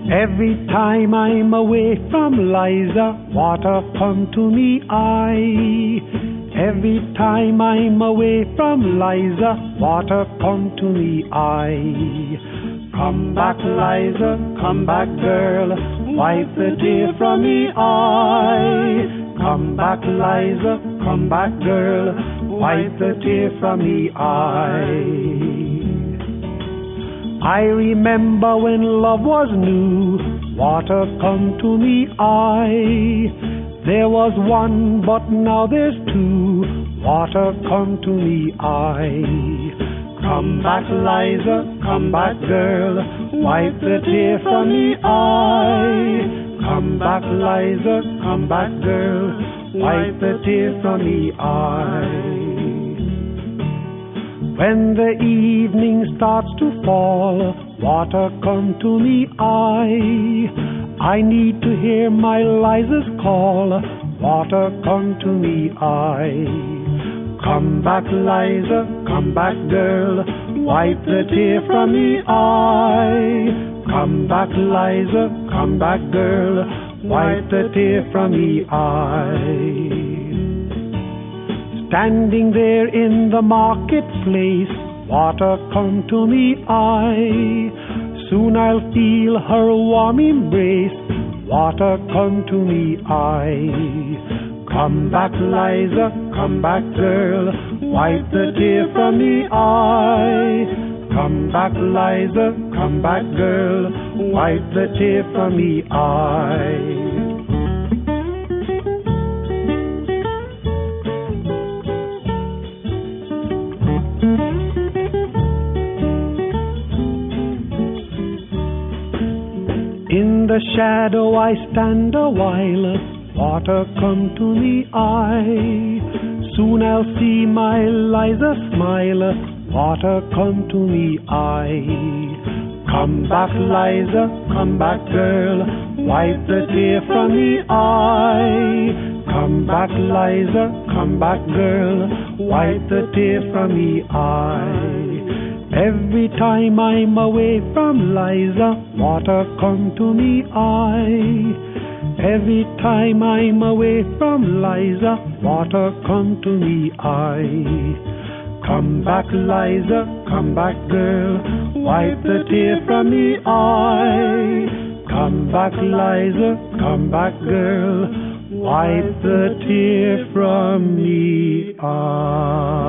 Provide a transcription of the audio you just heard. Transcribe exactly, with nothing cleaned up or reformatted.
Every time I'm away from Liza, water come to me eye. Every time I'm away from Liza, water come to me eye. Come back, Liza, come back, girl, wipe the tear from me eye. Come back, Liza, come back, girl, wipe the tear from me eye. I remember when love was new, water come to me eye. There was one, but now there's two, water come to me eye. Come back, Liza, come back, girl, wipe the tear from me eye. Come back, Liza, come back, girl, wipe the tear from me eye. When the evening starts to fall, water come to me eye. I need to hear my Liza's call, water come to me eye. Come back, Liza, come back, girl, wipe the tear from me eye. Come back, Liza, come back, girl, wipe the tear from me eye. Standing there in the marketplace, water come to me eye. Soon I'll feel her warm embrace, water come to me eye. Come back, Liza, come back, girl, wipe the tear from me eye. Come back, Liza, come back, girl, wipe the tear from me eye. In the shadow I stand a while, water come to me eye. Soon I'll see my Liza smile, water come to me eye. Come back, Liza, come back, girl, wipe the tear from me eye. Come back, Liza, come back, girl, wipe the tear from me eye. Every time I'm away from Liza, water come to me eye. Every time I'm away from Liza, water come to me eye. Come back, Liza, come back, girl, wipe the tear from me eye. Come back, Liza, come back, girl, wipe the tear from me eye.